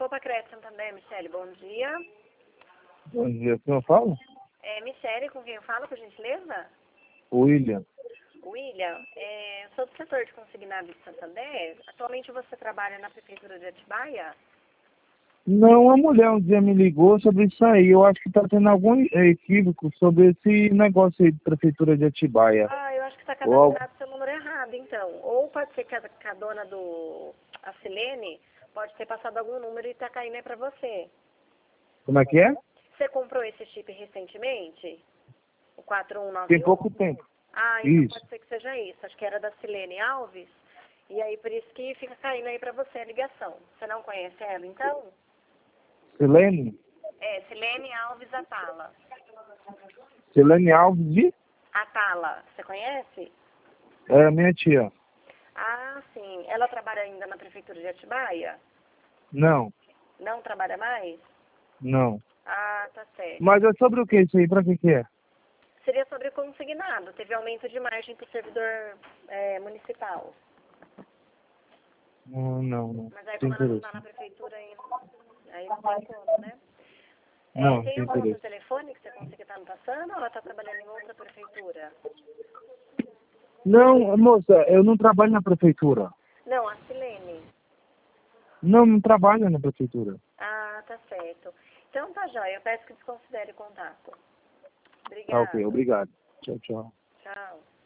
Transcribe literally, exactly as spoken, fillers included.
Copa Credit Santander, Michele, bom dia. Bom dia, quem eu falo? É, Michele, com quem eu falo, por gentileza? William. William, é, sou do setor de consignado de Santander. Atualmente você trabalha na Prefeitura de Atibaia? Não, a mulher um dia me ligou sobre isso aí. Eu acho que está tendo algum equívoco sobre esse negócio aí de Prefeitura de Atibaia. Ah, eu acho que está Ou, cadastrado seu número errado, então. Ou pode ser que a, que a dona do... a Silene pode ter passado algum número e está caindo aí para você. como é que é? Você comprou esse chip recentemente? O quatro um nove um? Tem pouco tempo. Ah, então Isso. pode ser que seja isso. Acho que era da Silene Alves. E aí por isso que fica caindo aí para você a ligação. Você não conhece ela, então? Silene? É, Silene Alves Atala. Silene Alves de? Atala, você conhece? É minha tia. Ah, sim. Ela trabalha ainda na Prefeitura de Atibaia? Não, Não trabalha mais? não. Ah, tá certo. Mas é sobre o que isso aí? Pra que que é? Seria sobre consignado. Teve aumento de margem para o servidor é, municipal. Não, não, não. Mas aí Tem como ela não interesse. está na prefeitura ainda, aí não tem como, né? É, Não, tem tem algum outro interesse. telefone que você consiga estar me passando ou ela está trabalhando em outra prefeitura? Não, moça, eu não trabalho na prefeitura. Não, a Silene. Não, não trabalho na prefeitura. Ah, tá certo. Então tá jóia, eu peço que desconsidere o contato. Tá ok, Obrigada. obrigado. Tchau, tchau. Tchau.